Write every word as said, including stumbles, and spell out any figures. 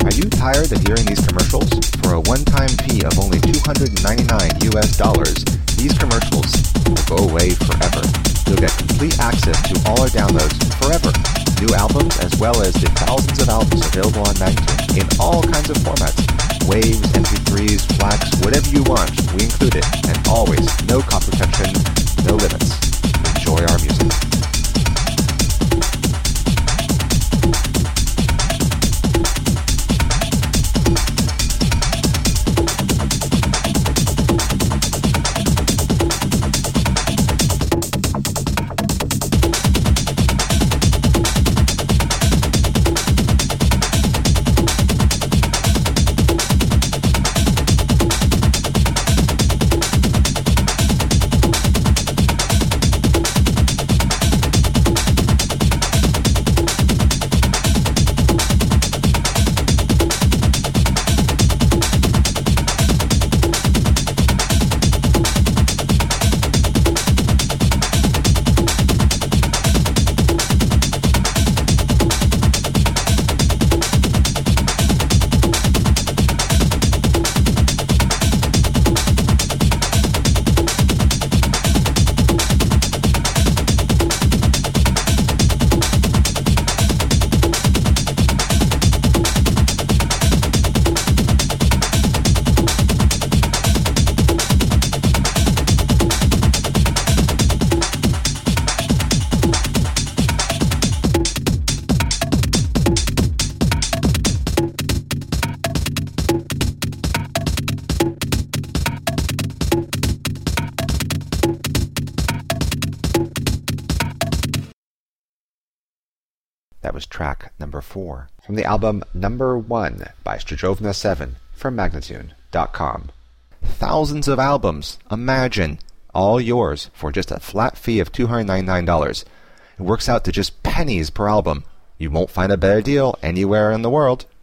Are you tired of hearing these commercials? For a one-time fee of only two hundred ninety-nine U S dollars, these commercials will go away forever. You'll get complete access to all our downloads forever. New albums as well as the thousands of albums available on Magnatune in all kinds of formats. Waves, M P threes, FLACs, whatever you want, we include it. And always, no copy protection, no limits. Enjoy our music. That was track number four from the album Number One by Stradovna seven from Magnatune dot com. Thousands of albums, imagine, all yours for just a flat fee of two hundred ninety-nine dollars. It works out to just pennies per album. You won't find a better deal anywhere in the world.